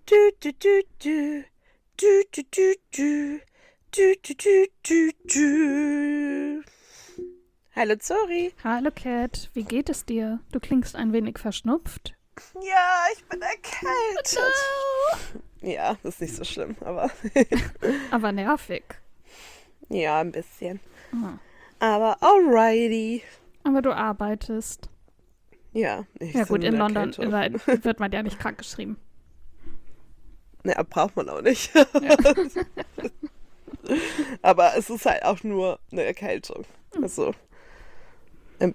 Du, du, du, du. Du, du, du, du. Du, du, du, du, du. Hallo Zori. Hallo Cat, wie geht es dir? Du klingst ein wenig verschnupft. Ja, ich bin erkältet. No. Ja, ist nicht so schlimm, aber Aber nervig. ja, ein bisschen. Ah. Aber alrighty. Aber du arbeitest. Ja, ich Ja gut, bin in eine London Erkältung. wird man ja nicht krank geschrieben. Ja, braucht man auch nicht. Ja. Aber es ist halt auch nur eine Erkältung. Also, ähm,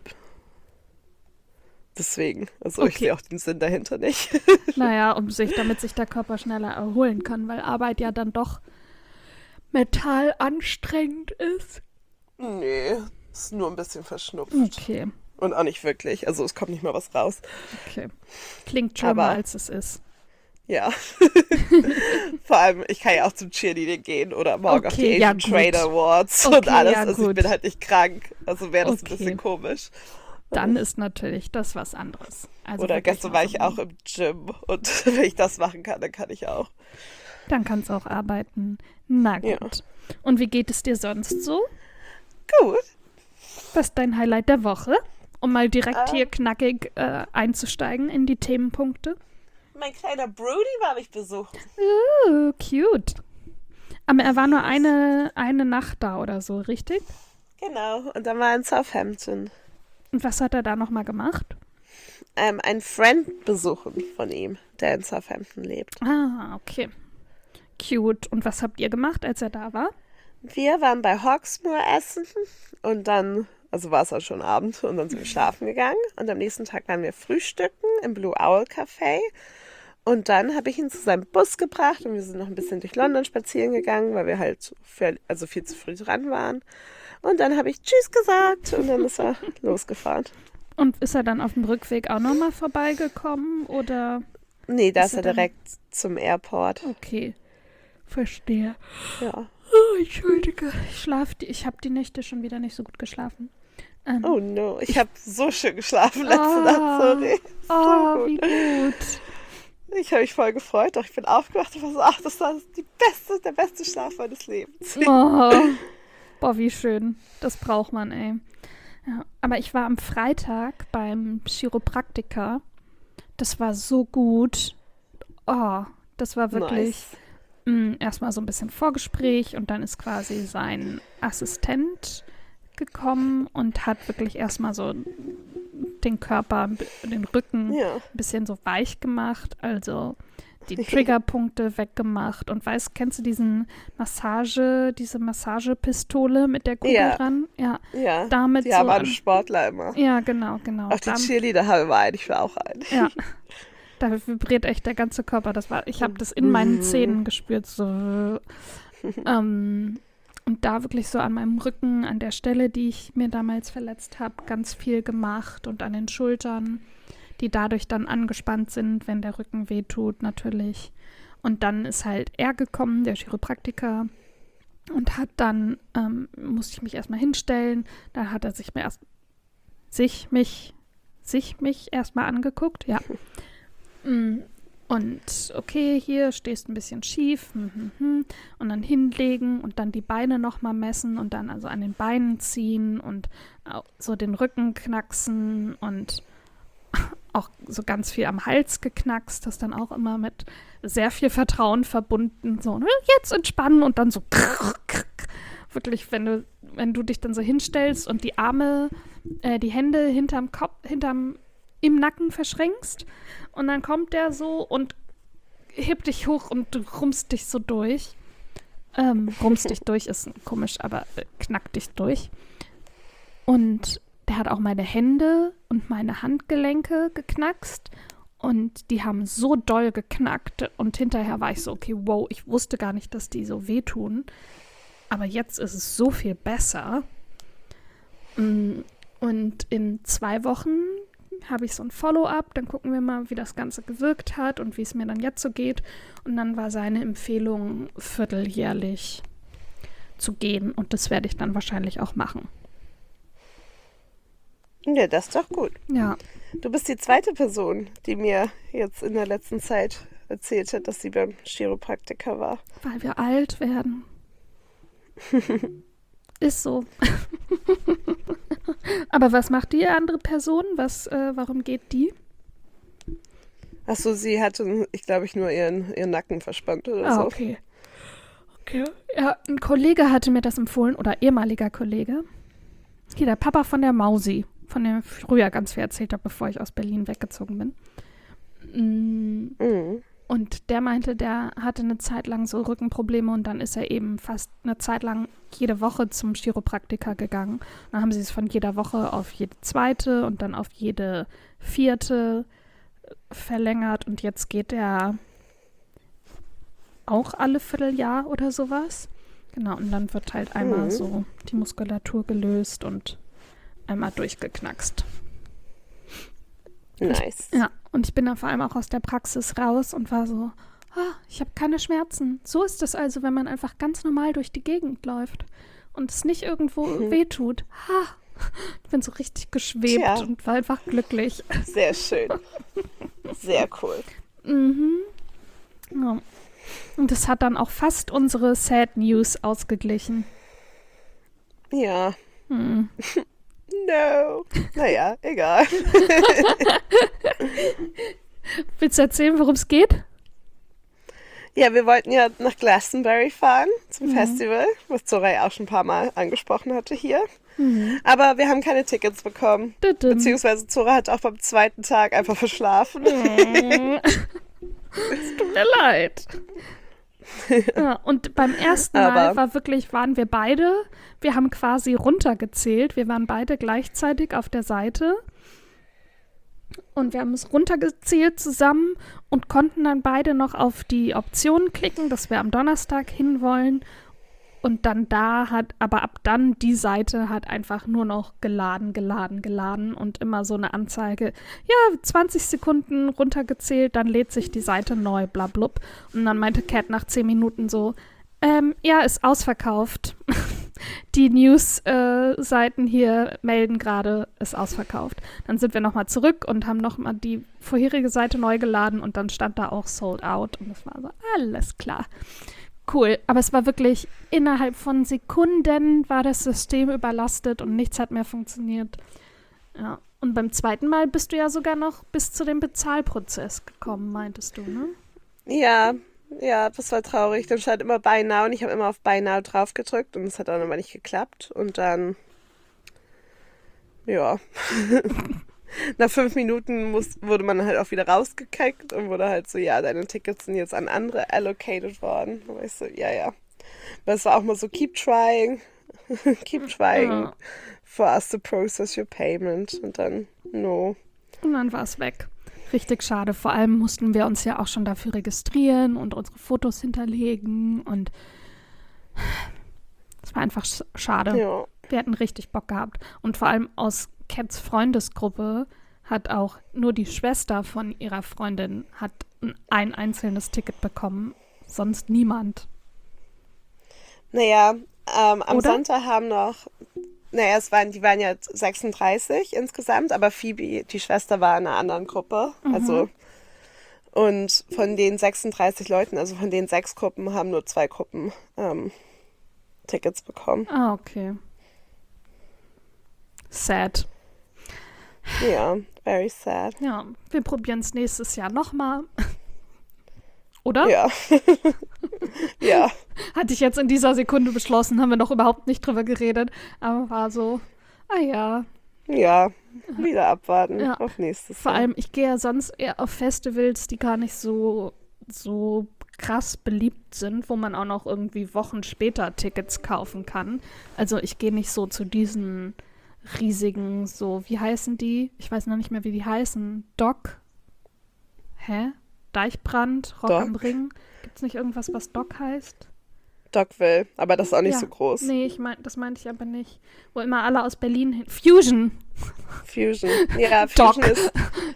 deswegen. Also ich Okay. sehe auch den Sinn dahinter nicht. Naja, damit sich der Körper schneller erholen kann, weil Arbeit ja dann doch mental anstrengend ist. Nee, ist nur ein bisschen verschnupft. Okay, Und auch nicht wirklich. Also es kommt nicht mal was raus. okay. Klingt schlimmer, Aber als es ist. ja. Vor allem, ich kann ja auch zum Cheerleading gehen oder morgen auf die Okay, ja Asian gut. Trade Awards und Okay, alles. ja Also ich gut. bin halt nicht krank. Also wäre das ein Okay. bisschen komisch. Dann ist natürlich das was anderes. Also Oder wirklich gestern nur war so ich auch im Gym und wenn ich das machen kann, dann kann ich auch. Dann kannst du auch arbeiten. Na Ja. gut. Und wie geht es dir sonst so? Gut. Was ist dein Highlight der Woche? Um mal direkt Ähm. hier knackig einzusteigen in die Themenpunkte. Mein kleiner Brody war mich besucht. Cute. Aber er war nur eine Nacht da oder so, richtig? Genau. Und dann war er in Southampton. Und was hat er da nochmal gemacht? Einen Friend besuchen von ihm, der in Southampton lebt. Ah, okay. Cute. Und was habt ihr gemacht, als er da war? Wir waren bei Hawksmoor essen und dann, also war es dann schon Abend und dann sind wir schlafen gegangen. Und am nächsten Tag waren wir frühstücken im Blue Owl Café. Und dann habe ich ihn zu seinem Bus gebracht und wir sind noch ein bisschen durch London spazieren gegangen, weil wir halt viel zu früh dran waren. Und dann habe ich Tschüss gesagt und dann ist er losgefahren. Und ist er dann auf dem Rückweg auch nochmal vorbeigekommen oder? Nee, da ist er er dann- direkt zum Airport. Okay, verstehe. Ja. Oh, Entschuldige, ich habe die Nächte schon wieder nicht so gut geschlafen. Oh no, ich habe so schön geschlafen letzte Nacht, sorry. Oh, So wie gut. gut. Ich habe mich voll gefreut, doch ich bin aufgewacht und war so, ach, das war der beste Schlaf meines Lebens. Oh. Boah, wie schön. Das braucht man, ey. Ja, aber ich war am Freitag beim Chiropraktiker. Das war so gut. Oh, das war wirklich erstmal so ein bisschen Vorgespräch und dann ist quasi sein Assistent gekommen und hat wirklich erstmal so den Körper, den Rücken Ja. ein bisschen so weich gemacht, also die Triggerpunkte weggemacht und kennst du diese Massagepistole mit der Kugel Ja. dran? Ja, Ja, damit die haben so alle Sportler immer. ja, genau. Auch die Cheerleader haben wir einen, ich war auch einen. Ja, da vibriert echt der ganze Körper. Ich habe das in meinen Zähnen gespürt, so. Und da wirklich so an meinem Rücken, an der Stelle, die ich mir damals verletzt habe, ganz viel gemacht und an den Schultern, die dadurch dann angespannt sind, wenn der Rücken wehtut, natürlich. Und dann ist halt er gekommen, der Chiropraktiker, und hat dann, musste ich mich erstmal hinstellen, dann hat er mich erstmal angeguckt, ja. Und okay, hier stehst ein bisschen schief, und dann hinlegen und dann die Beine nochmal messen und dann also an den Beinen ziehen und so den Rücken knacksen und auch so ganz viel am Hals geknackst, das dann auch immer mit sehr viel Vertrauen verbunden, so jetzt entspannen und dann so wirklich, wenn du dich dann so hinstellst und die Arme, die Hände im Nacken verschränkst und dann kommt der so und hebt dich hoch und du rumpst dich so durch. Rumpst dich durch ist komisch, aber knackt dich durch. Und der hat auch meine Hände und meine Handgelenke geknackst und die haben so doll geknackt und hinterher war ich so, okay, wow, ich wusste gar nicht, dass die so wehtun. Aber jetzt ist es so viel besser. Und in 2 Wochen habe ich so ein Follow-up, dann gucken wir mal, wie das Ganze gewirkt hat und wie es mir dann jetzt so geht. Und dann war seine Empfehlung, vierteljährlich zu gehen und das werde ich dann wahrscheinlich auch machen. Ja, das ist doch gut. Ja. Du bist die zweite Person, die mir jetzt in der letzten Zeit erzählt hat, dass sie beim Chiropraktiker war. Weil wir alt werden. Ist so. Aber was macht die andere Person? Warum geht die? Achso, sie hatte, ich glaube, nur ihren Nacken verspannt oder so. Okay. Ja, ein Kollege hatte mir das empfohlen, oder ehemaliger Kollege. Hier, der Papa von der Mausi, von dem ich früher ganz viel erzählt habe, bevor ich aus Berlin weggezogen bin. Und der meinte, der hatte eine Zeit lang so Rückenprobleme und dann ist er eben fast eine Zeit lang jede Woche zum Chiropraktiker gegangen. Dann haben sie es von jeder Woche auf jede zweite und dann auf jede vierte verlängert und jetzt geht er auch alle Vierteljahr oder sowas. Genau, und dann wird halt einmal so die Muskulatur gelöst und einmal durchgeknackst. Nice. Und ich bin dann vor allem auch aus der Praxis raus und war so, ich habe keine Schmerzen. So ist es also, wenn man einfach ganz normal durch die Gegend läuft und es nicht irgendwo wehtut. Ich bin so richtig geschwebt und war einfach glücklich. Sehr schön. Sehr cool. Ja. Und das hat dann auch fast unsere Sad News ausgeglichen. Ja. No. Naja, egal. Willst du erzählen, worum es geht? Ja, wir wollten ja nach Glastonbury fahren zum Festival, was Zora ja auch schon ein paar Mal angesprochen hatte hier. Aber wir haben keine Tickets bekommen. Beziehungsweise Zora hat auch beim zweiten Tag einfach verschlafen. Es tut mir leid. Ja, und beim ersten Mal waren wir beide, wir haben quasi runtergezählt, wir waren beide gleichzeitig auf der Seite und wir haben es runtergezählt zusammen und konnten dann beide noch auf die Option klicken, dass wir am Donnerstag hinwollen und dann aber ab dann die Seite hat einfach nur noch geladen und immer so eine Anzeige, 20 Sekunden runtergezählt, dann lädt sich die Seite neu, blablub. Und dann meinte Kat nach 10 Minuten so, ist ausverkauft. Die News-Seiten hier melden gerade, ist ausverkauft. Dann sind wir nochmal zurück und haben nochmal die vorherige Seite neu geladen und dann stand da auch sold out und das war so, alles klar. Cool, aber es war wirklich, innerhalb von Sekunden war das System überlastet und nichts hat mehr funktioniert. Ja, und beim zweiten Mal bist du ja sogar noch bis zu dem Bezahlprozess gekommen, meintest du, ne? Ja, das war traurig. Dann stand immer Buy Now und ich habe immer auf Buy Now drauf gedrückt und es hat dann aber nicht geklappt. Und dann, nach 5 Minuten wurde man halt auch wieder rausgekickt und wurde halt so, deine Tickets sind jetzt an andere allocated worden. Und ich so, ja. Aber es war auch mal so, keep trying for us to process your payment. Und dann, no. Und dann war es weg. Richtig schade. Vor allem mussten wir uns ja auch schon dafür registrieren und unsere Fotos hinterlegen und es war einfach schade. Ja. Wir hatten richtig Bock gehabt. Und vor allem aus Cats Freundesgruppe hat auch nur die Schwester von ihrer Freundin hat ein einzelnes Ticket bekommen, sonst niemand. Naja, am Sonntag haben noch, die waren ja 36 insgesamt, aber Phoebe, die Schwester, war in einer anderen Gruppe. Also, und von den 36 Leuten, also von den 6 Gruppen, haben nur 2 Gruppen Tickets bekommen. Ah, okay. Sad. Ja, very sad. Ja, wir probieren es nächstes Jahr nochmal. Oder? Ja. Ja. Hatte ich jetzt in dieser Sekunde beschlossen, haben wir noch überhaupt nicht drüber geredet. Aber war so, ja. Ja, wieder abwarten auf nächstes Jahr. Vor allem, ich gehe ja sonst eher auf Festivals, die gar nicht so krass beliebt sind, wo man auch noch irgendwie Wochen später Tickets kaufen kann. Also ich gehe nicht so zu diesen riesigen, so, wie heißen die? Ich weiß noch nicht mehr, wie die heißen. Deichbrand, Rock am Ring. Gibt es nicht irgendwas, was Doc heißt? Dockville, aber das ist auch nicht so groß. Nee, das meinte ich aber nicht. Wo immer alle aus Berlin hin. Fusion. Ja, Fusion ist...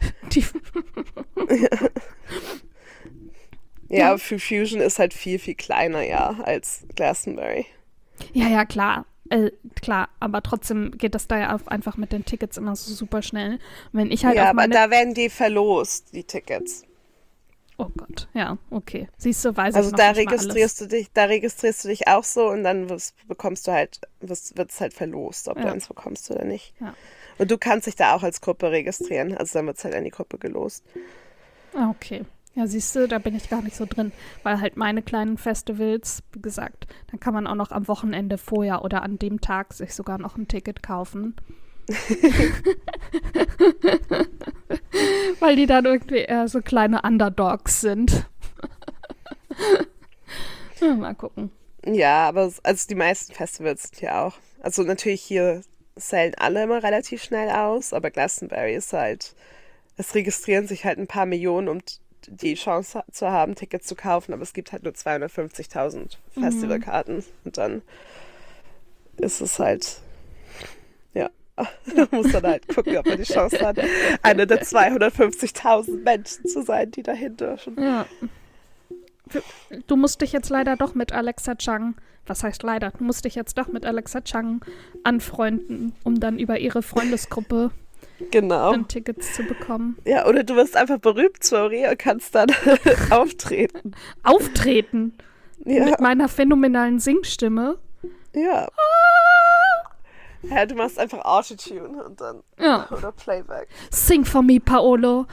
Ja, für Fusion ist halt viel, viel kleiner, als Glastonbury. Ja, klar. Klar, aber trotzdem geht das da ja einfach mit den Tickets immer so super schnell. Und wenn ich halt aber da werden die verlost, die Tickets. Oh Gott, ja, okay. Siehst du, weiß Also ich noch da nicht mal alles. registrierst du dich auch so und dann bekommst du halt, wird es halt verlost, ob du Ja. eins bekommst oder nicht. Ja. Und du kannst dich da auch als Gruppe registrieren, also dann wird es halt an die Gruppe gelost. Ah, okay. Ja, siehst du, da bin ich gar nicht so drin, weil halt meine kleinen Festivals, wie gesagt, dann kann man auch noch am Wochenende vorher oder an dem Tag sich sogar noch ein Ticket kaufen. Weil die dann irgendwie eher so kleine Underdogs sind. Ja, mal gucken. Ja, aber also die meisten Festivals sind hier auch. Also natürlich hier sellen alle immer relativ schnell aus, aber Glastonbury ist halt, es registrieren sich halt ein paar Millionen, um die Chance zu haben, Tickets zu kaufen, aber es gibt halt nur 250.000 Festivalkarten und dann ist es halt, ja, man muss dann halt gucken, ob man die Chance hat, eine der 250.000 Menschen zu sein, die dahin dürfen. Ja. Du musst dich jetzt leider doch mit Alexa Chung, was heißt leider, du musst dich jetzt doch mit Alexa Chung anfreunden, um dann über ihre Freundesgruppe Genau. dann Tickets zu bekommen. Ja, oder du wirst einfach berühmt, sorry, und kannst dann auftreten. Auftreten Ja, mit meiner phänomenalen Singstimme. ja. Ja, du machst einfach Autotune und dann, Ja. oder Playback. Sing for me, Paolo.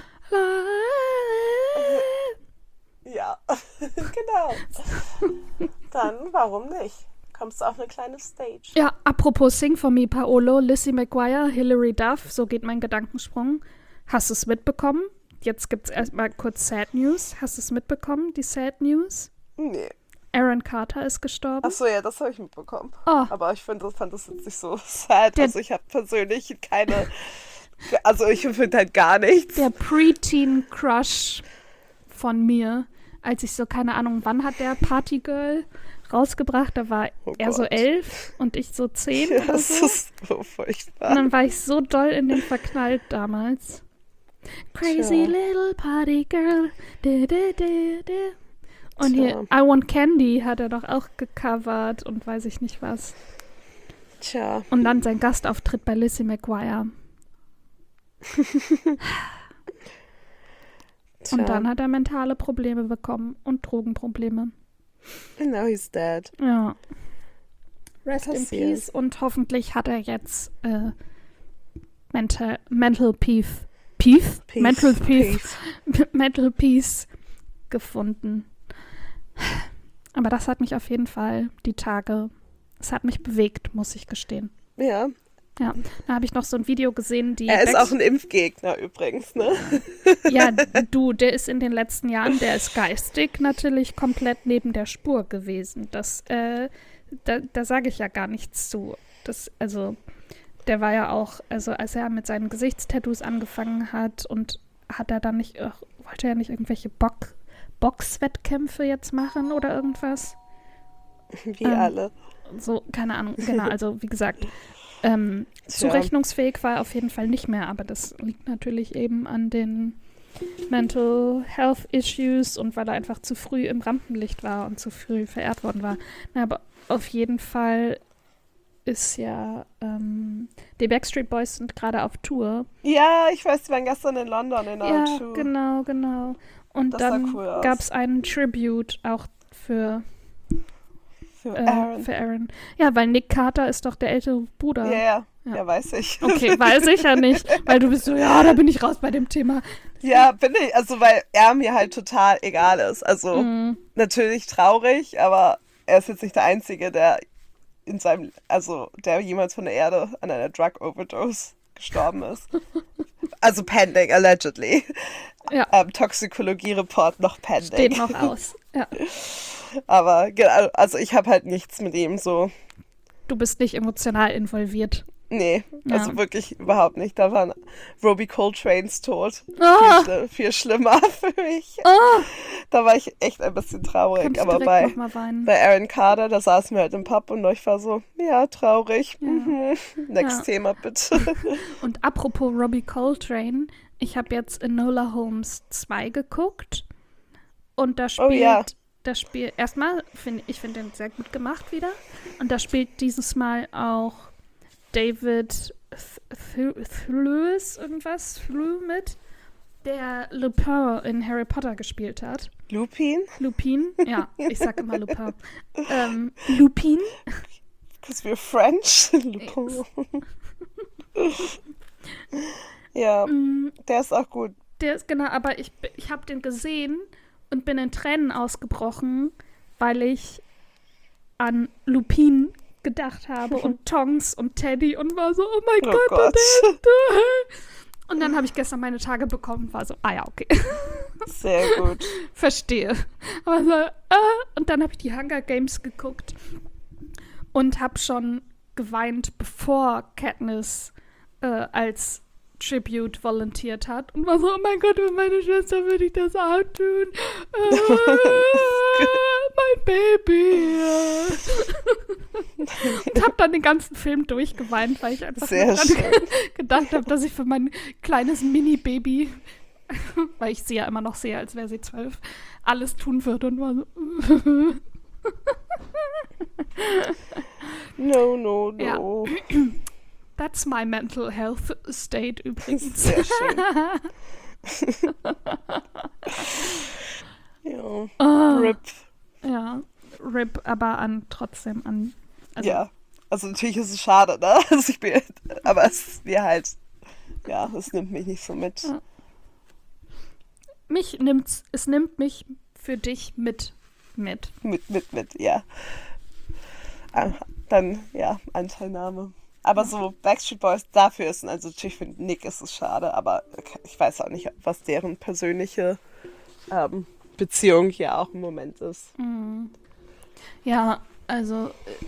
Ja, genau. Dann, warum nicht? Kommst du auf eine kleine Stage. Ja, apropos Sing for me, Paolo, Lizzie McGuire, Hilary Duff, so geht mein Gedankensprung. Hast du es mitbekommen? Jetzt gibt es erstmal kurz Sad News. Hast du es mitbekommen, die Sad News? Nee. Aaron Carter ist gestorben. Achso, ja, das habe ich mitbekommen. Oh, Aber ich fand das jetzt nicht so sad. Der- Also ich habe persönlich keine, also ich finde halt gar nichts. der Preteen Crush von mir, als ich so, keine Ahnung, wann hat der Partygirl rausgebracht? Da war Oh er so Gott. 11 und ich so 10 Ja, oder das so. ist so Und furchtbar. dann war ich so doll in den verknallt damals. Crazy Tja. little party girl. Du, du, du, du. Und Tja. hier I Want Candy hat er doch auch gecovert und weiß ich nicht was. Tja, Und dann sein Gastauftritt bei Lizzie McGuire. tja. Und dann hat er mentale Probleme bekommen und Drogenprobleme. And now he's dead. Ja. Rest in Passiert. Peace. Und hoffentlich hat er jetzt Mental Peace. Peace? Peace, Mental Peace. peace. Mental Peace gefunden. Aber das hat mich auf jeden Fall die Tage, es hat mich bewegt, muss ich gestehen. Ja, Ja, da habe ich noch so ein Video gesehen, die er ist auch ein Impfgegner übrigens, ne? ja, du, der ist in den letzten Jahren, der ist geistig natürlich komplett neben der Spur gewesen. Das, da sage ich ja gar nichts zu. Das, also, der war ja auch, also als er mit seinen Gesichtstattoos angefangen hat und hat er dann nicht, wollte er nicht irgendwelche Boxwettkämpfe jetzt machen oder irgendwas? Wie alle. So, keine Ahnung, genau, also wie gesagt, Tja. zurechnungsfähig war er auf jeden Fall nicht mehr, aber das liegt natürlich eben an den Mental Health Issues und weil er einfach zu früh im Rampenlicht war und zu früh verehrt worden war. Na, aber auf jeden Fall ist ja, die Backstreet Boys sind gerade auf Tour. Ja, ich weiß, die waren gestern in London in Ja, R2. genau. Und Das sah dann cool aus. gab es einen Tribute auch für Für Aaron. Aaron. Ja, weil Nick Carter ist doch der ältere Bruder. Ja, Ja. ja, weiß ich. Okay, weiß ich ja nicht, weil du bist so, ja, da bin ich raus bei dem Thema. Ja, bin ich. Also, weil er mir halt total egal ist. Also, natürlich traurig, aber er ist jetzt nicht der Einzige, der der jemals von der Erde an einer Drug Overdose gestorben ist. Also pending, allegedly. Ja. Toxikologie-Report noch pending. Steht noch aus. Ja. Aber genau, also ich habe halt nichts mit ihm so. Du bist nicht emotional involviert. Nee, Ja. also wirklich überhaupt nicht. Da war Robbie Coltrane's Tod Ah, viel schlimmer für mich. ah, Da war ich echt ein bisschen traurig. kannst Aber direkt nochmal weinen. bei Aaron Carter, da saßen wir halt im Pub und ich war so, ja, traurig. Ja. Mhm. Next Ja. Thema bitte. Und apropos Robbie Coltrane, ich habe jetzt Enola Holmes 2 geguckt und da spielt, Oh ja. erstmal, ich finde den sehr gut gemacht wieder und da spielt dieses Mal auch David Thewlis irgendwas, Threw mit der Lupin in Harry Potter gespielt hat. Lupin? Lupin? Ja, ich sag immer Lupin. Lupin? Because we're French. Lupin. Ja, der ist auch gut. Der ist genau, aber ich habe den gesehen und bin in Tränen ausgebrochen, weil ich an Lupin gedacht habe und Tonks und Teddy und war so, oh mein Gott. Und dann habe ich gestern meine Tage bekommen und war so, ja, okay. Sehr gut. Verstehe. Aber so, und dann habe ich die Hunger Games geguckt und habe schon geweint, bevor Katniss als Tribute volontiert hat und war so, oh mein Gott, für meine Schwester würde ich das auch tun. Mein Baby. Und habe dann den ganzen Film durchgeweint, weil ich einfach gedacht habe, dass ich für mein kleines Mini-Baby, weil ich sie ja immer noch sehe, als wäre sie 12, alles tun würde und war so. No. Ja. That's my mental health state übrigens. Sehr schön. Ja. RIP. Ja, RIP, aber trotzdem an. Also, ja, also natürlich ist es schade, ne? Also aber es ist mir halt, ja, es nimmt mich nicht so mit. Ja. Es nimmt mich für dich mit. Mit, ja. Dann, ja, Anteilnahme. Aber so Backstreet Boys, dafür ist, also natürlich für Nick ist es schade, aber ich weiß auch nicht, was deren persönliche Beziehung hier auch im Moment ist. Ja, also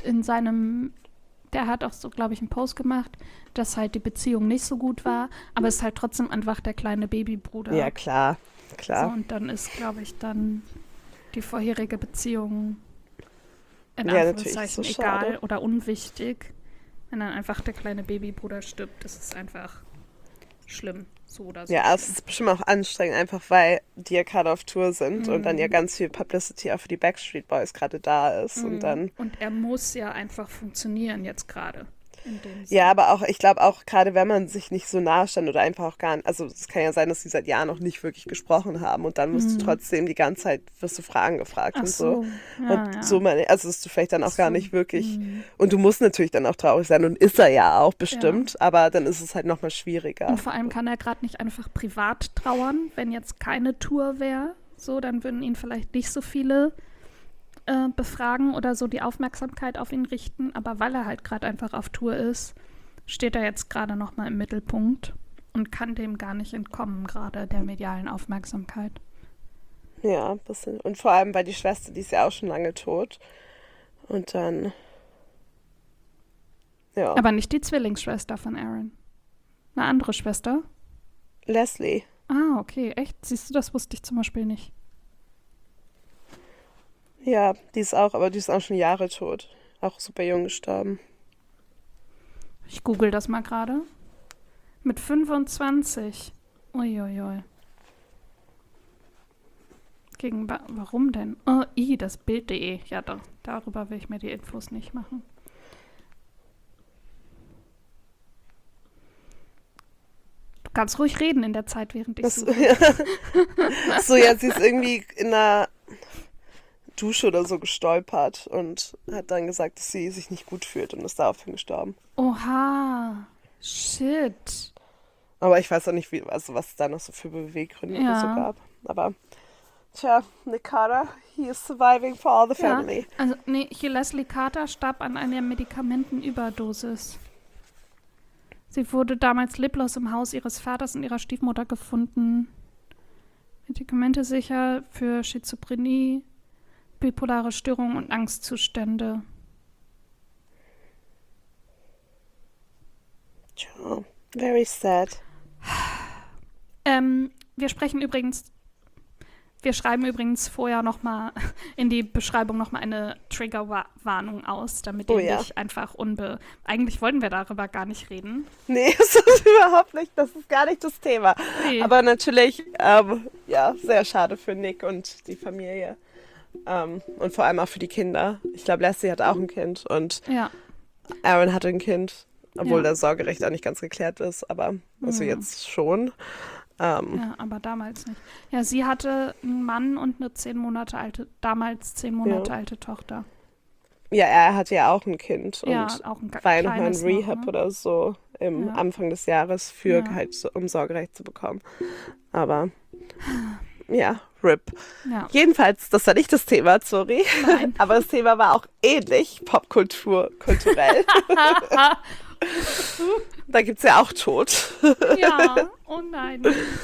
der hat auch so, glaube ich, einen Post gemacht, dass halt die Beziehung nicht so gut war, aber es ist halt trotzdem einfach der kleine Babybruder. Ja, klar. So, und dann ist, glaube ich, dann die vorherige Beziehung in Anführungszeichen so egal oder unwichtig. Wenn dann einfach der kleine Babybruder stirbt, das ist einfach schlimm, so oder so. Ja, es ist bestimmt auch anstrengend, einfach weil die ja gerade auf Tour sind und dann ja ganz viel Publicity auch für die Backstreet Boys gerade da ist. Und er muss ja einfach funktionieren jetzt gerade. Ja, aber auch, ich glaube auch, gerade wenn man sich nicht so nahe stand oder einfach auch gar nicht, also es kann ja sein, dass sie seit Jahren noch nicht wirklich gesprochen haben und dann musst du trotzdem die ganze Zeit, wirst du Fragen gefragt und so. Ja, und so, also dass du vielleicht dann auch gar nicht wirklich, und du musst natürlich dann auch traurig sein und ist er ja auch bestimmt, aber dann ist es halt nochmal schwieriger. Und vor allem kann er gerade nicht einfach privat trauern, wenn jetzt keine Tour wäre, so, dann würden ihn vielleicht nicht so viele befragen oder so die Aufmerksamkeit auf ihn richten, aber weil er halt gerade einfach auf Tour ist, steht er jetzt gerade nochmal im Mittelpunkt und kann dem gar nicht entkommen, gerade der medialen Aufmerksamkeit. Ja, ein bisschen. Und vor allem, weil die Schwester, die ist ja auch schon lange tot. Und dann, ja. Aber nicht die Zwillingsschwester von Aaron. Eine andere Schwester? Leslie. Ah, okay, echt? Siehst du, das wusste ich zum Beispiel nicht. Ja, die ist auch schon Jahre tot. Auch super jung gestorben. Ich google das mal gerade. Mit 25. Uiuiui. Warum denn? Oh, das Bild.de. Ja, darüber will ich mir die Infos nicht machen. Du kannst ruhig reden in der Zeit, während ich suche. Ja. So, ja, sie ist irgendwie in einer Dusche oder so gestolpert und hat dann gesagt, dass sie sich nicht gut fühlt und ist daraufhin gestorben. Oha, shit. Aber ich weiß auch nicht, was es da noch so für Beweggründe oder so gab. Aber, tja, Nick Carter, he is surviving for all the family. Ja, also, hier Leslie Carter starb an einer Medikamentenüberdosis. Sie wurde damals leblos im Haus ihres Vaters und ihrer Stiefmutter gefunden. Medikamente sicher für Schizophrenie, bipolare Störungen und Angstzustände. Tja, very sad. Wir schreiben übrigens vorher nochmal in die Beschreibung nochmal eine Triggerwarnung aus, damit ihr nicht einfach Eigentlich wollten wir darüber gar nicht reden. Nee, das ist überhaupt nicht, das ist gar nicht das Thema. Nee. Aber natürlich, sehr schade für Nick und die Familie. Und vor allem auch für die Kinder. Ich glaube, Leslie hat auch ein Kind und Aaron hatte ein Kind, obwohl das Sorgerecht auch nicht ganz geklärt ist, aber also jetzt schon. Ja, aber damals nicht. Ja, sie hatte einen Mann und eine 10 Monate Ja. alte Tochter. Ja, er hatte ja auch ein Kind Ja, und auch ein war ja nochmal in kleines noch, Rehab ne? oder so im Ja, Anfang des Jahres für ja, halt, um Sorgerecht zu bekommen. Aber ja, RIP. ja. Jedenfalls, das war nicht das Thema, sorry. Nein. Aber das Thema war auch ähnlich kulturell. Da gibt es ja auch Tod. Ja, oh nein.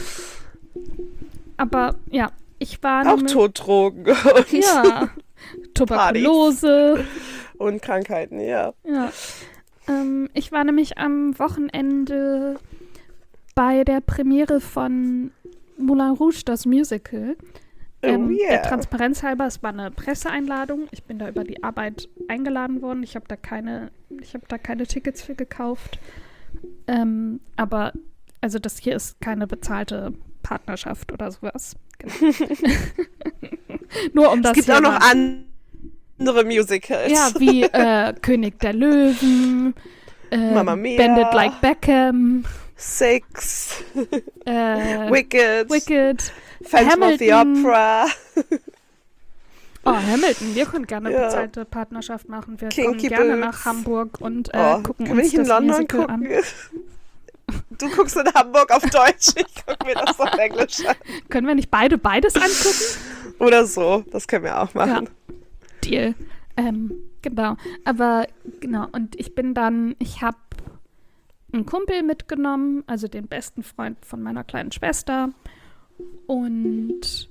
Aber ja, ich war Auch nämlich, Toddrogen und ja, Tuberkulose. und Krankheiten, ja. Ja. Ich war nämlich am Wochenende bei der Premiere von Moulin Rouge, das Musical. Oh Der yeah. Transparenz halber, es war eine Presseeinladung. Ich bin da über die Arbeit eingeladen worden. Ich habe da keine Tickets für gekauft. Aber also das hier ist keine bezahlte Partnerschaft oder sowas. Genau. Nur um das Es gibt hier auch noch mal. andere Musicals. Ja, wie König der Löwen, Mamma Mia. Bend It Like Beckham, Six, äh, Wicked, Wicked, Phantom of the Hamilton. Opera, Oh, Hamilton, wir können gerne Ja. bezahlte Partnerschaft machen. Wir Kinky kommen gerne Boots. nach Hamburg und gucken können wir uns nicht in das London Musical gucken? an. Du guckst in Hamburg auf Deutsch, ich gucke mir das auf Englisch an. Können wir nicht beides angucken? Oder so, das können wir auch machen. Deal. Genau. Aber genau, und ich habe einen Kumpel mitgenommen, also den besten Freund von meiner kleinen Schwester. Und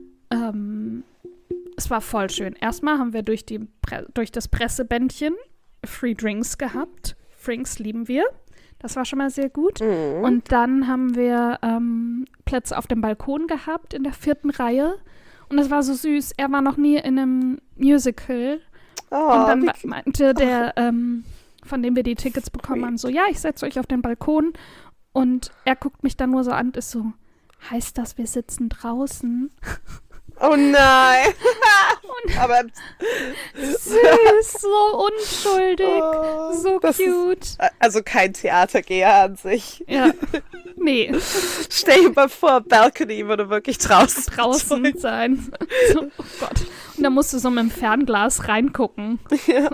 es war voll schön. Erstmal haben wir durch das Pressebändchen Free Drinks gehabt. Drinks lieben wir. Das war schon mal sehr gut. Mhm. Und dann haben wir Plätze auf dem Balkon gehabt in der 4. Reihe. Und das war so süß. Er war noch nie in einem Musical. Oh, Und dann wie- meinte der, von dem wir die Tickets bekommen haben, so, ja, ich setze euch auf den Balkon. Und er guckt mich dann nur so an und ist so, heißt das, wir sitzen draußen? oh nein. Aber Süß, so unschuldig, oh, so das cute. Ist, also kein Theatergeher an sich. Ja, nee, Stell dir mal vor, Balcony würde wirklich draußen draußen sein. So, oh Gott. Und da musst du so mit dem Fernglas reingucken. Ja.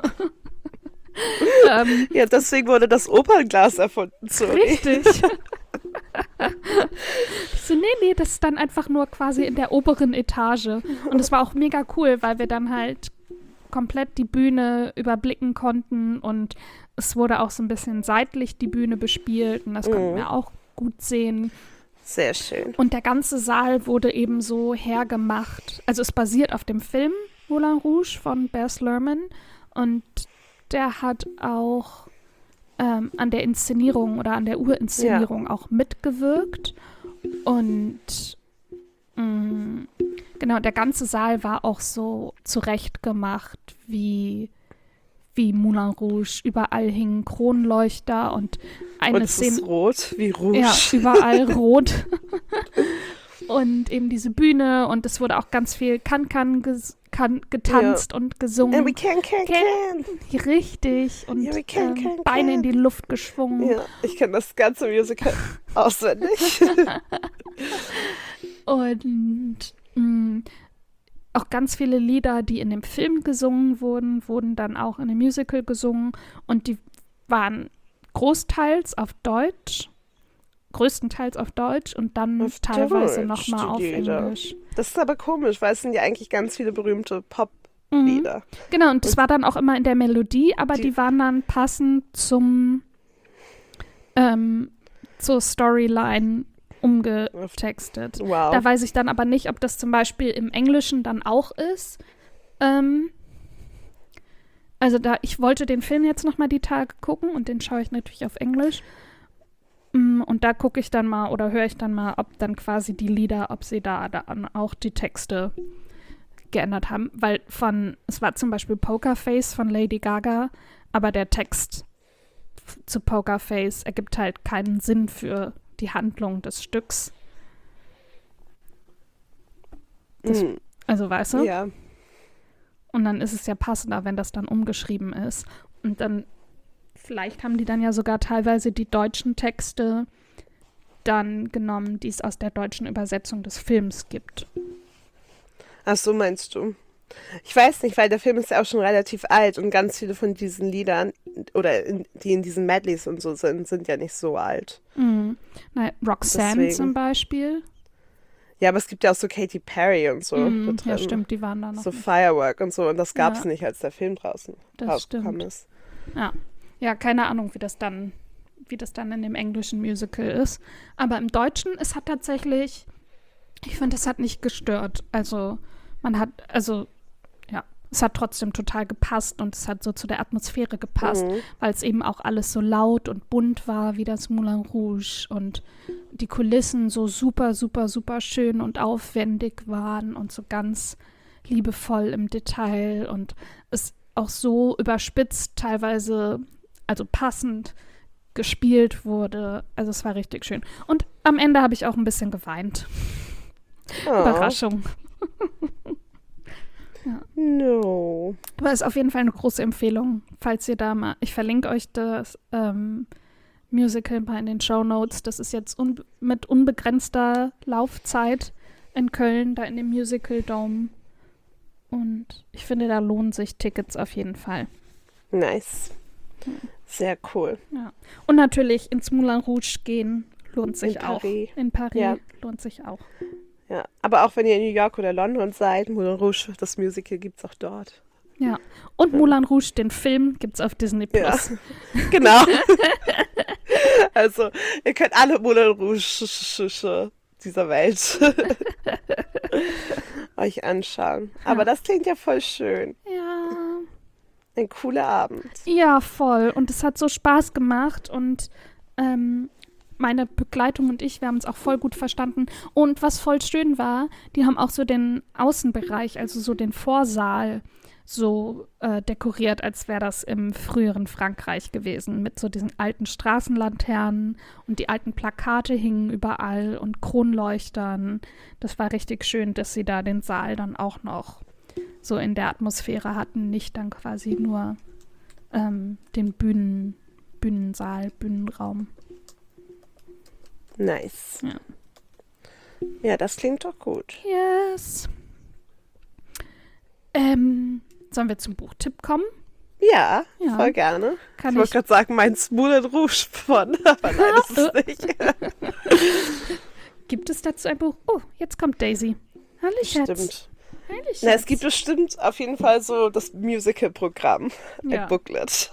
Ja, deswegen wurde das Opernglas erfunden. Sorry. Richtig. Ich so, nee, das ist dann einfach nur quasi in der oberen Etage. Und es war auch mega cool, weil wir dann halt komplett die Bühne überblicken konnten und es wurde auch so ein bisschen seitlich die Bühne bespielt und das konnten wir auch gut sehen. Sehr schön. Und der ganze Saal wurde eben so hergemacht. Also es basiert auf dem Film Moulin Rouge von Baz Luhrmann und der hat auch an der Inszenierung oder an der Urinszenierung auch mitgewirkt. Und genau, der ganze Saal war auch so zurechtgemacht wie Moulin Rouge. Überall hingen Kronleuchter und eine Und es ist Szene. rot wie Rouge. Ja, überall rot. Und eben diese Bühne und es wurde auch ganz viel getanzt und gesungen. And we can. Richtig. Und Ja, we can. Beine in die Luft geschwungen. Ja, ich kenne das ganze Musical auswendig. Und auch ganz viele Lieder, die in dem Film gesungen wurden dann auch in dem Musical gesungen. Und die waren größtenteils auf Deutsch und dann Auf teilweise Deutsch, nochmal auf die Lieder. Englisch. Das ist aber komisch, weil es sind ja eigentlich ganz viele berühmte Mhm. Pop-Lieder. Genau, und das war dann auch immer in der Melodie, aber die waren dann passend zur Storyline umgetextet. Wow. Da weiß ich dann aber nicht, ob das zum Beispiel im Englischen dann auch ist. Also ich wollte den Film jetzt nochmal die Tage gucken und den schaue ich natürlich auf Englisch. Und da gucke ich dann mal oder höre ich dann mal, ob dann quasi die Lieder, ob sie da auch die Texte geändert haben. Weil es war zum Beispiel Pokerface von Lady Gaga, aber der Text zu Pokerface ergibt halt keinen Sinn für die Handlung des Stücks. Also weißt du? Ja. Und dann ist es ja passender, wenn das dann umgeschrieben ist. Und dann, vielleicht haben die dann ja sogar teilweise die deutschen Texte dann genommen, die es aus der deutschen Übersetzung des Films gibt. Ach so, meinst du? Ich weiß nicht, weil der Film ist ja auch schon relativ alt und ganz viele von diesen Liedern die in diesen Medleys und so sind ja nicht so alt. Mhm. Na, Roxanne Deswegen. zum Beispiel. Ja, aber es gibt ja auch so Katy Perry und so. Mhm, da ja, drin. stimmt, die waren da noch So nicht. Firework und so. Und das gab es Ja. nicht, als der Film draußen Das rausgekommen stimmt. ist. Ja, keine Ahnung, wie das dann in dem englischen Musical ist. Aber im Deutschen, ich finde, es hat nicht gestört. Also, es hat trotzdem total gepasst und es hat so zu der Atmosphäre gepasst, weil es eben auch alles so laut und bunt war wie das Moulin Rouge und die Kulissen so super, super, super schön und aufwendig waren und so ganz liebevoll im Detail und es auch so überspitzt teilweise, also passend gespielt wurde. Also es war richtig schön. Und am Ende habe ich auch ein bisschen geweint. Oh. Überraschung. No. Aber ist auf jeden Fall eine große Empfehlung, falls ihr da mal, ich verlinke euch das Musical mal in den Shownotes. Das ist jetzt mit unbegrenzter Laufzeit in Köln, da in dem Musical Dome. Und ich finde, da lohnen sich Tickets auf jeden Fall. Nice. Sehr cool. Ja. Und natürlich ins Moulin Rouge gehen lohnt sich In auch. Paris. In Paris Ja. lohnt sich auch. Ja, aber auch wenn ihr in New York oder London seid, Moulin Rouge, das Musical gibt es auch dort. Ja. Und Moulin Rouge, den Film, gibt's auf Disney Ja, Plus. genau. Also, ihr könnt alle Moulin Rouge dieser Welt euch anschauen. Aber das klingt ja voll schön. Ja. Ein cooler Abend. Ja, voll. Und es hat so Spaß gemacht und meine Begleitung und ich, wir haben uns auch voll gut verstanden. Und was voll schön war, die haben auch so den Außenbereich, also so den Vorsaal so dekoriert, als wäre das im früheren Frankreich gewesen, mit so diesen alten Straßenlaternen und die alten Plakate hingen überall und Kronleuchtern. Das war richtig schön, dass sie da den Saal dann auch noch so in der Atmosphäre hatten, nicht dann quasi nur den Bühnensaal, Bühnenraum. Nice. Ja. Ja, das klingt doch gut. Yes. Sollen wir zum Buchtipp kommen? Ja, Ja. voll gerne. Kann Ich wollte ich? gerade sagen, mein Moulin Rouge von, aber nein, das ist es nicht. Gibt es dazu ein Buch? Oh, jetzt kommt Daisy. Hallo, Schatz. Stimmt. Hallo, Schatz. Na, es gibt bestimmt auf jeden Fall so das Musical-Programm, Ja. ein Booklet.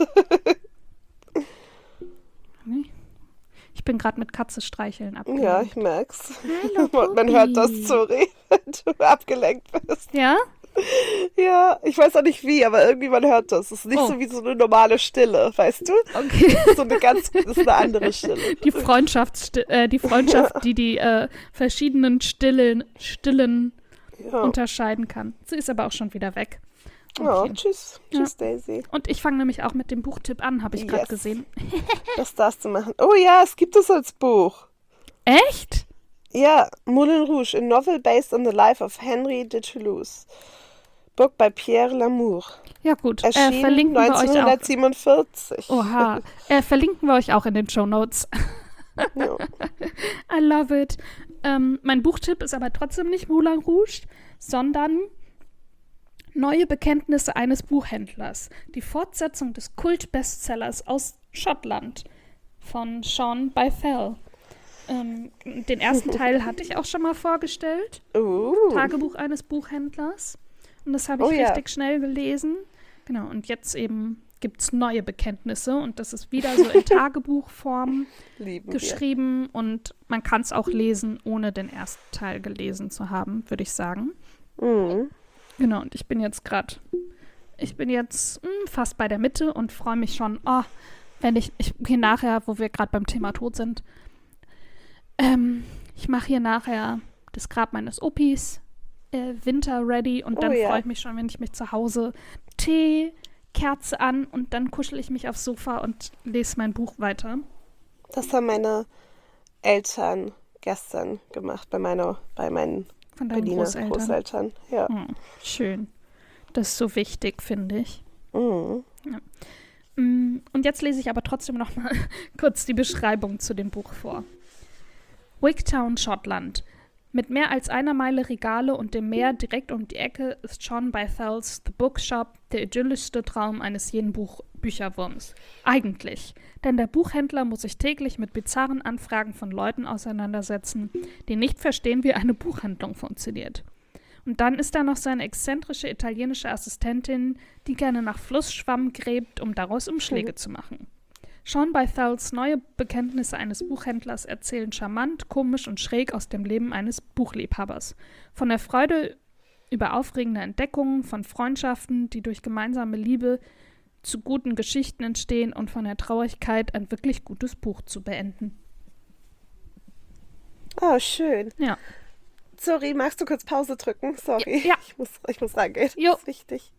Ich bin gerade mit Katze streicheln abgelenkt. Ja, ich merk's. Hallo, Man hört das, Puppi. sorry, wenn du abgelenkt bist. Ja? Ja, ich weiß auch nicht wie, aber irgendwie man hört das. Es ist nicht Oh. so wie so eine normale Stille, weißt du? Okay. Das ist eine andere Stille. Die Freundschaft, die verschiedenen Stillen Ja. unterscheiden kann. Sie ist aber auch schon wieder weg. Ja, Okay. tschüss. Ja. Tschüss, Daisy. Und ich fange nämlich auch mit dem Buchtipp an, habe ich gerade Yes. gesehen. Das darfst du machen. Oh ja, es gibt es als Buch. Echt? Ja, Moulin Rouge, a novel based on the life of Henri de Toulouse. Book by Pierre Lamour. Ja gut, Erschienen verlinken wir euch auch. 1947. Oha, verlinken wir euch auch in den Shownotes. Ja. I love it. Mein Buchtipp ist aber trotzdem nicht Moulin Rouge, sondern Neue Bekenntnisse eines Buchhändlers. Die Fortsetzung des Kult-Bestsellers aus Schottland von Sean Bythell. Den ersten Teil hatte ich auch schon mal vorgestellt. Tagebuch eines Buchhändlers. Und das habe ich Oh ja. richtig schnell gelesen. Genau, und jetzt eben gibt es neue Bekenntnisse und das ist wieder so in Tagebuchform Lieben geschrieben und man kann es auch lesen, ohne den ersten Teil gelesen zu haben, würde ich sagen. wir. Mhm. Genau, und ich bin jetzt fast bei der Mitte und freue mich schon, wenn ich gehe nachher, wo wir gerade beim Thema Tod sind, ich mache hier nachher das Grab meines Opis, Winter ready und dann Oh ja. freue ich mich schon, wenn ich mich zu Hause Tee, Kerze an und dann kuschel ich mich aufs Sofa und lese mein Buch weiter. Das haben meine Eltern gestern gemacht, bei meinen Von deinen Berliner Großeltern. Großeltern. Ja. Schön. Das ist so wichtig, finde ich. Mhm. Und jetzt lese ich aber trotzdem noch mal kurz die Beschreibung zu dem Buch vor. Wigtown, Schottland. Mit mehr als einer Meile Regale und dem Meer direkt um die Ecke ist John Bythell's The Bookshop der idyllischste Traum eines jeden Bücherwurms. Eigentlich. Denn der Buchhändler muss sich täglich mit bizarren Anfragen von Leuten auseinandersetzen, die nicht verstehen, wie eine Buchhandlung funktioniert. Und dann ist da noch seine exzentrische italienische Assistentin, die gerne nach Flussschwamm gräbt, um daraus Umschläge zu machen. Sean Bythells neue Bekenntnisse eines Buchhändlers erzählen charmant, komisch und schräg aus dem Leben eines Buchliebhabers. Von der Freude über aufregende Entdeckungen, von Freundschaften, die durch gemeinsame Liebe zu guten Geschichten entstehen und von der Traurigkeit, ein wirklich gutes Buch zu beenden. Oh, schön. Ja. Sorry, magst du kurz Pause drücken? Sorry, Ja. Ich muss rangehen. Jo. Das ist wichtig.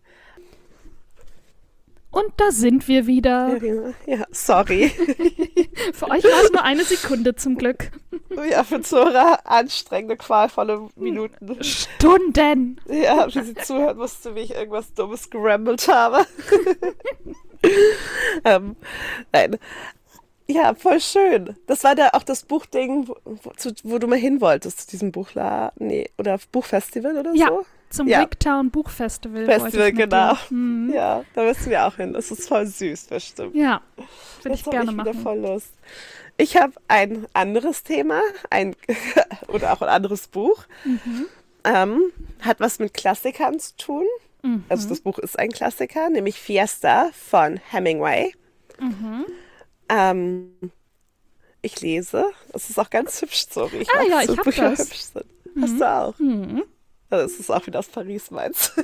Und da sind wir wieder. Ja, sorry. Für euch war es nur eine Sekunde zum Glück. Ja, für Zora anstrengende, qualvolle Minuten. Stunden. Ja, wie sie zuhören musste, wie ich irgendwas Dummes gerambelt habe. Nein. Ja, voll schön. Das war da auch das Buchding, wo du mal hin wolltest, zu diesem Buchladen, oder Buchfestival oder Ja, so? zum Ja. Wigtown Buchfestival. Festival, wollte ich mit genau. dir. Mhm. Ja, da müssen wir auch hin. Das ist voll süß, bestimmt. Ja, würde Jetzt ich gerne habe ich wieder machen. voll Lust. Ich habe ein anderes Thema, oder auch ein anderes Buch. Hat was mit Klassikern zu tun. Also das Buch ist ein Klassiker, nämlich Fiesta von Hemingway. Ich lese. Es ist auch ganz hübsch, sorry. Ich mag ja, so ich hab Bücher das. hübsch sind. Hast du auch? Das ist auch wieder aus Paris, meins.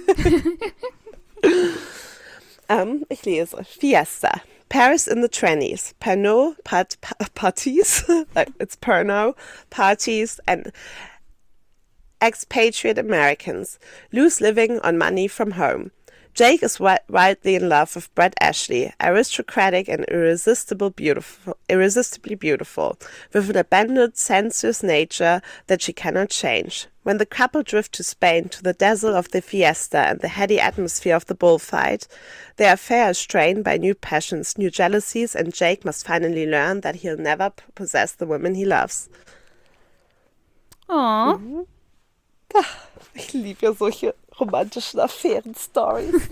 Ich lese. Fiesta. Paris in the Trannies. Pernod parties. It's Pernod parties and expatriate Americans. Loose living on money from home. Jake is wildly in love with Brett Ashley, aristocratic and irresistibly beautiful, with an abandoned, sensuous nature that she cannot change. When the couple drift to Spain to the dazzle of the fiesta and the heady atmosphere of the bullfight, their affair is strained by new passions, new jealousies, and Jake must finally learn that he'll never possess the woman he loves. Oh, Ich liebe ja solche romantischen Affären-Stories.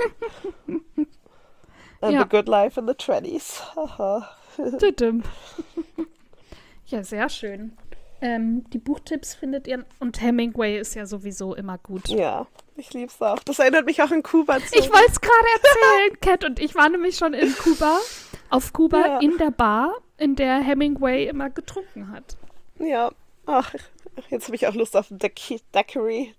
And Ja. the good life in the trannies. Haha. tüdüm. Ja, sehr schön. Die Buchtipps findet ihr, und Hemingway ist ja sowieso immer gut. Ja, ich lieb's auch. Das erinnert mich auch an Kuba zu. Ich wollte es gerade erzählen, Kat und ich waren nämlich schon in Kuba, auf Kuba, Ja. in der Bar, in der Hemingway immer getrunken hat. Ja, ach, jetzt habe ich auch Lust auf ein Daiquiri.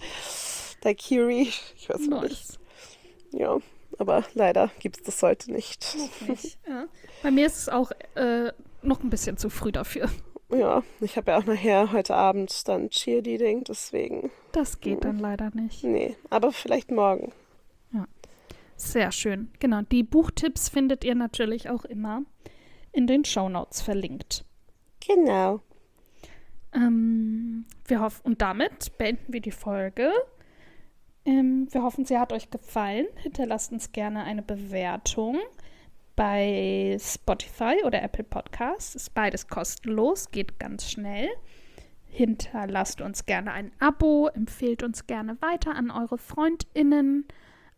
Ich weiß nicht. Nice. Ja, aber leider gibt's das heute nicht. Nicht. Ja. Bei mir ist es auch noch ein bisschen zu früh dafür. Ja, ich habe ja auch nachher heute Abend dann Cheerleading, deswegen. Das geht dann leider nicht. Nee, aber vielleicht morgen. Sehr schön. Genau, die Buchtipps findet ihr natürlich auch immer in den Shownotes verlinkt. Genau. Wir hoffen, und damit beenden wir die Folge. Wir hoffen, sie hat euch gefallen. Hinterlasst uns gerne eine Bewertung bei Spotify oder Apple Podcasts. Ist beides kostenlos, geht ganz schnell. Hinterlasst uns gerne ein Abo, empfehlt uns gerne weiter an eure FreundInnen.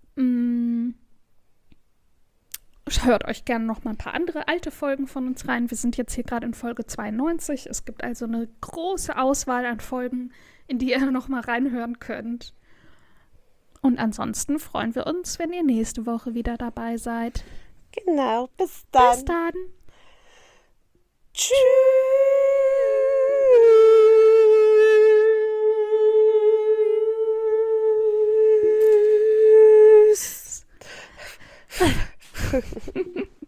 Hört euch gerne noch mal ein paar andere alte Folgen von uns rein. Wir sind jetzt hier gerade in Folge 92. Es gibt also eine große Auswahl an Folgen, in die ihr noch mal reinhören könnt. Und ansonsten freuen wir uns, wenn ihr nächste Woche wieder dabei seid. Genau, bis dann. Bis dann. Tschüss.